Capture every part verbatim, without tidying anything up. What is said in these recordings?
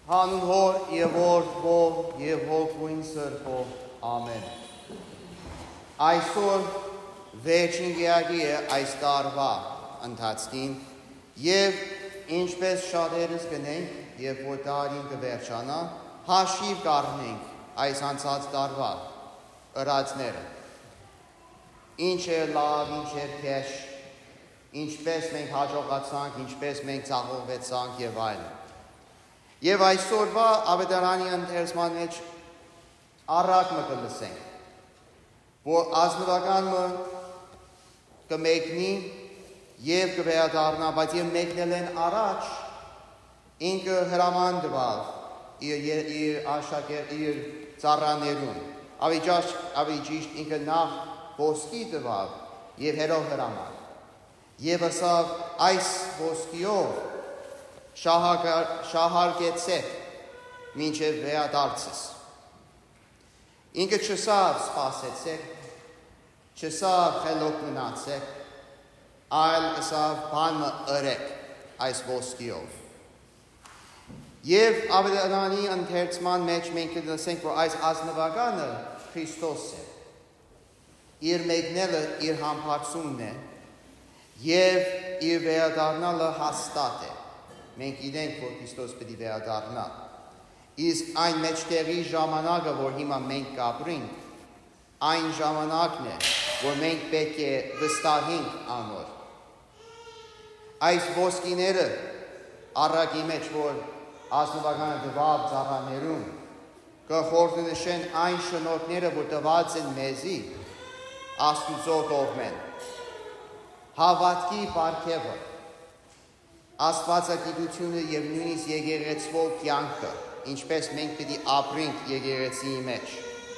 Հանուն Հոր եւ Որդու եւ Հոգին Սրբո, ամեն։ Այսօր վերջին գիագի է այս տարվա ընթացքին եւ ինչպես շատերս գնենք եւ որ տարին կվերջանա, հաշիվ կառնենք այս անցած տարվա ըրացները։ Ինչ է լավ, ինչ է քեշ, ինչպես մենք հաջողացանք, ինչպես մենք ցաղողվեցանք եւ այլն։ Եվ այսօրվա ավետարանի ընթերցման մեջ առակ մը կլսենք, որ ազնվական մը կմեկնի եւ կվերադառնա, բայց եւ մեկնել են առաջ ինքը հրամանդվավ իր իր աշակերտ իր ծառաներուն, ավելի ճիշտ ինքը նախ ոսկի տվավ եւ հետո հրաման։ Եվ ասավ այս ոսկիով շահարկեցեք մինչև վերադարձես։ Ինքը չսավ սպասեցեք, չսավ խելոք մնացեք, այլ ասավ բանը ըրեք այս ոսկիով։ Եվ ավետարանի ընթերցման մեջ մենք կլսենք, որ այս ազնվականը Քրիստոս է։ Իր մեկնելը իր համբարձումն է եւ իր վերադառնալը հաստատ է։ Մենք գիտենք, որ Քրիստոս պետք է վերադառնա։ Իսկ այն մեջտեղի ժամանակը, որ հիմա մենք կապրենք, այն ժամանակն է, որ մենք պետք է վստահենք անոր։ Այս ոսկիները առակի մեջ, որ ազնվականը տվավ ծառաներուն, կխորհրդանշեն այն շնորհները, որ տված են մեզի Աստուծո կողմեն։ Հավատքի պարգևը, աստվածագիտությունը եւ նույնիսկ եկեղեցվո կյանքը, ինչպես մենք պետք է ապրենք եկեղեցիի մեջ։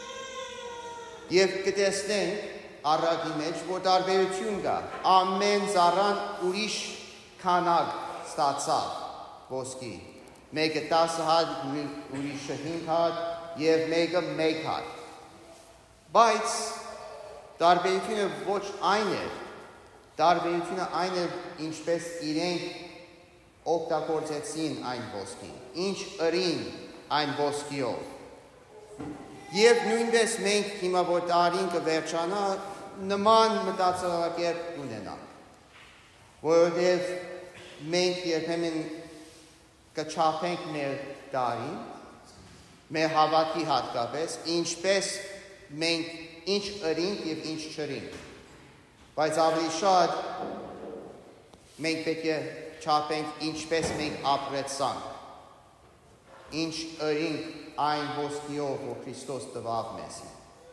Եվ կտեսնենք առակի մեջ, որ տարբերություն կա։ Ամեն ծառան ուրիշ քանակ ստացավ ոսկի։ Մեկը տասը հատ, ուրիշը հինգ հատ եւ մեկը մեկ հատ։ Բայց տարբերությունը ոչ այն է, տարբերությունը այն է, ինչպես իրենք օգտագործեցին այն ոսկին, ինչ ըրին այն ոսկիով։ Եվ նույնպես մենք հիմա որ տարին կվերջանա, նման մտածելակերպ ունենանք, որովհետև մենք երբեմն կչափենք մեր տարին, մեր հավատքի հատկապես, ինչպես մենք ինչ ըրինք եւ ինչ չըրինք։ Բայց ավելի շատ մենք պետք է չափենք ինչպես մենք ապրեցանք, ինչ ըրինք այն ոսկիով, որ Քրիստոս տվավ մեզ։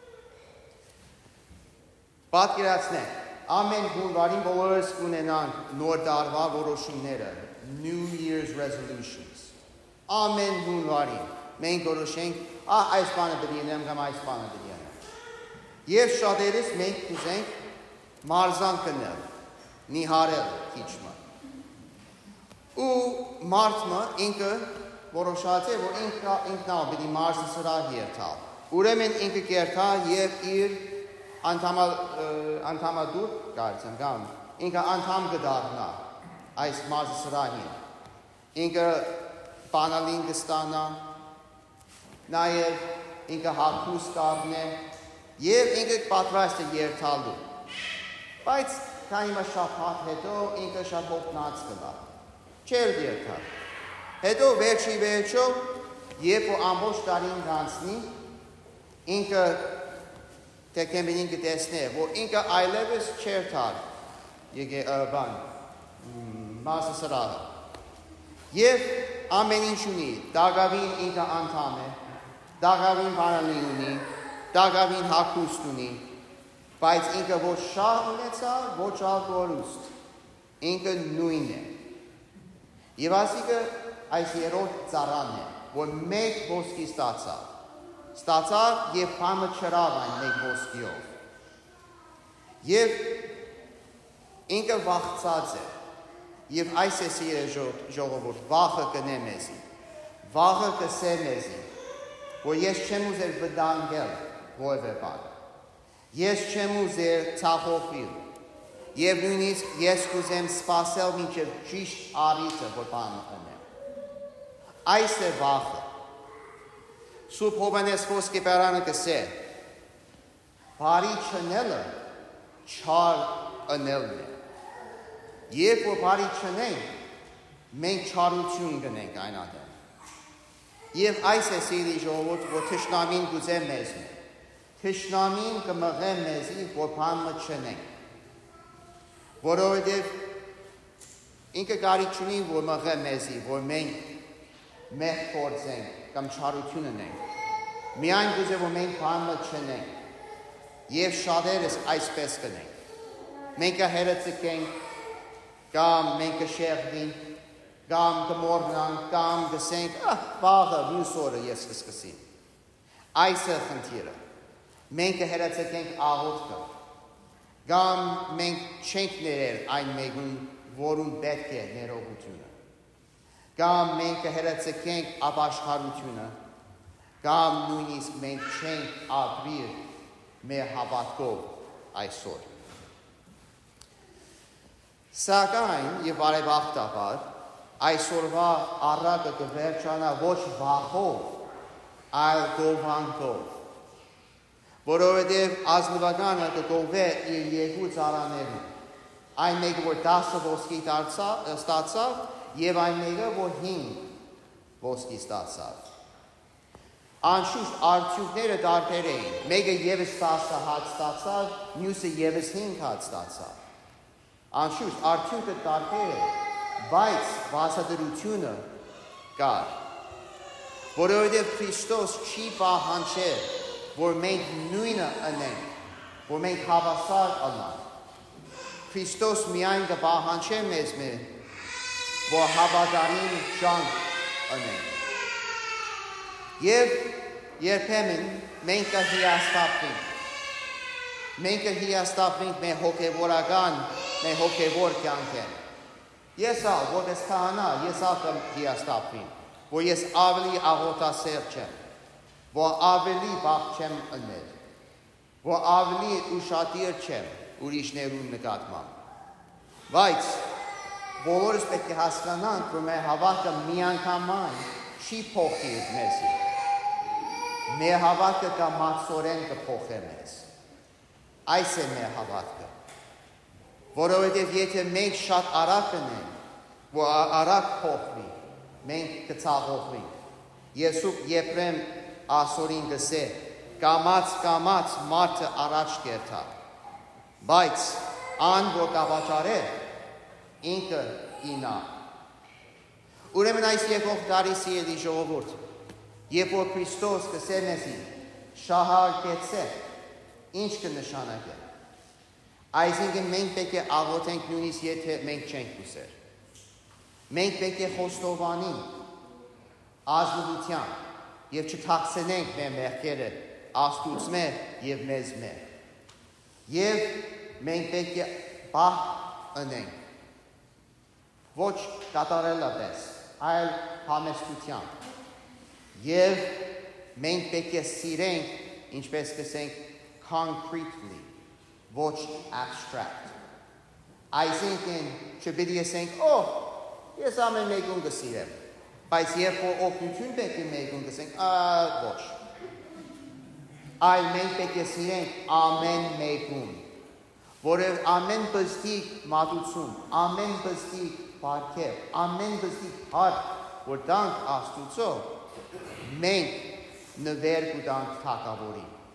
Պատկերացնենք, ամեն հունվարին բոլորս ունենանք նոր տարվա որոշումները, New Year's resolutions։ Ամեն հունվարին մենք որոշենք, ա, այս բանը պետք է անեմ կամ այս բանը պետք է անեմ։ Եվ շատերս մենք կուզենք մարզան կնել, նիհարել քիչը։ Ու մարդը ինքը որոշած է, որ ինքը ինքնավ պետք է մարզը սրահ երթալ։ Ուրեմն ինքը կերթա եւ իր անդամադուր կարծեմ կամ ինքը անդամ կդառնա այս մարզը սրահին։ Ինքը բանալին կստանա, նաեւ ինքը հագուստ կառնե եւ ինքը պատրաստ է երթալու։ Բայց քանի շաբաթ հետո ինքը շատ հոգնած կլա։ Չեր երթալ։ Հետո վերջի վերջո, երբ որ ամբողջ տարին կանցնի, ինքը դեկեմբերին կտեսնի, որ ինքը այլևս չեր տալ եկե բան մարզը սրահը։ Եվ ամեն ինչ ունի, դագավին ինքը անդամ է, դագավին բանալին ունի, դագավին հագուստ ունի, բայց ինքը ոչ շահ ունեցավ, ոչ ալ կորուստ, ինքը նույն է։ Եվ ասիկը այս երրորդ ծառան է, որ մեկ ոսկի ստացավ, ստացավ եւ փամը չրավ այն մեկ ոսկիով։ Եվ ինքը վախծած է, եւ այս է սիրե ժողովուրդ, վախը կնե մեզի, վախը կսե մեզի, որ ես չեմ ուզեր վտանգել որևէ բան, ես չեմ ուզեր ցախողվել, եւ նույնիսկ ես կուզեմ սպասել մինչեւ ճիշտ առիթը, որ բանը կնեմ։ Այս է վախը։ Սուրբ Հովհաննես Ոսկեբարյանը կսե, բարի չնելը չար ընելն է։ Երբ որ բարի չնենք, մենք չարություն գնենք այն ադեմ։ Եվ այս է սիրելի ժողովուրդ, որ թշնամին գուզե մեզ։ Թշնամին կմղե մեզի, որ բանը չնենք։ Որովհետև ինքը կարիք չունի, որ մղե մեզի, որ մենք մեղ գործենք կամ չարություն ունենք։ Միայն գուզե, որ մենք բանը չնենք։ Եվ շատերս այսպես կնենք։ Մենք կհերացկենք, կամ մենք կշեղվենք, կամ կմոռնանք, կամ կսենք, վաղը, մյուս օրը ես կսկսեմ։ Այս է խնդիրը։ Մենք կհերացկենք աղոթքը, կամ մենք չենք ներել այն մեկուն, որում պետք է ներողությունը, կամ մենք կհերացկենք ապաշխարությունը, կամ նույնիսկ մենք չենք ապրել մեր հավատքով այսօր։ Սակայն եւ բարեբախտաբար այսօրվա առակը կվերջանա ոչ վախով, այլ գովանքով, որովհետև ազնվականը կգովե իր երկու ծառաներում, այն մեկը, որ դասը ոսկի ստացավ, եւ այն մեկը, որ հինգ ոսկի ստացավ։ Անշուշտ արդյունքները տարբեր էին, մեկը ևս տասը հատ ստացավ, մյուսը ևս հինգ հատ ստացավ։ Անշուշտ արդյունքը տարբեր է, բայց բացատրությունը կար, որովհետև Քրիստոս չի պահանջել, որ մենք նույնը անենք, որ մենք հավասար անենք։ Քրիստոս միայն կպահանջե մեզ մեր, որ հավատարիմ ջանք անենք։ Եվ երբեմն մենք կհիասթափվենք, մենք կհիասթափվենք մեր հոգևորական, մեր հոգևոր կյանքեն։ Ես ալ, որպես քահանա, ես ալ կհիասթափվեմ, որ ես ավելի աղոթասեր չեմ, որ ավելի բախ չեմ ընել, որ ավելի ուշադիր չեմ ուրիշներու նկատմամբ։ Բայց բոլորս պետք է հասկանանք, որ մեր հավատքը միանգամայն չի փոխի մեզի։ Մեր հավատքը կամացորեն կփոխե մեզ։ Այս է մեր հավատքը։ Որովհետև եթե մենք շատ արագ կնենք, որ արագ փոխվի, մենք կցաղողվենք։ Եսուս Եփրեմ ասորին գսե, կամաց կամաց մարդը առաջ կերթա, բայց ան որ կավաճարե, ինքը ինա։ Ուրեմն այս եկող տարի սիրելի ժողովուրդ, երբ որ Քրիստոս գսե մեզի, շահարկեցե, ինչ կնշանակե։ Այսինքն մենք պետք է աղոթենք նույնիսկ եթե մենք չենք ուզեր։ Մենք պետք է խոստովանենք ազնվության եւ չթաքցնենք մեր մեղքերը Աստծուց մեր եւ մեզ մեր։ Եվ մենք պետք է բախ ընենք։ Ոչ կատարելապես, այլ համեստությամբ։ Եվ մենք պետք է սիրենք, ինչպես կսենք, concretely, ոչ abstract։ Այսինքն չպետք է ասենք, օ, ես ամեն մեկուն կսիրեմ, բայց երբ որ օգնություն պետք է մեկուն կսենք, ոչ։ Այլ մենք պետք է սիրենք ամեն մեկուն, որև ամեն բստիկ մատուցում, ամեն բստիկ պարգև, ամեն բստիկ հարկ, որ դանք Աստուծո, մենք նվեր կուտանք թագավորին։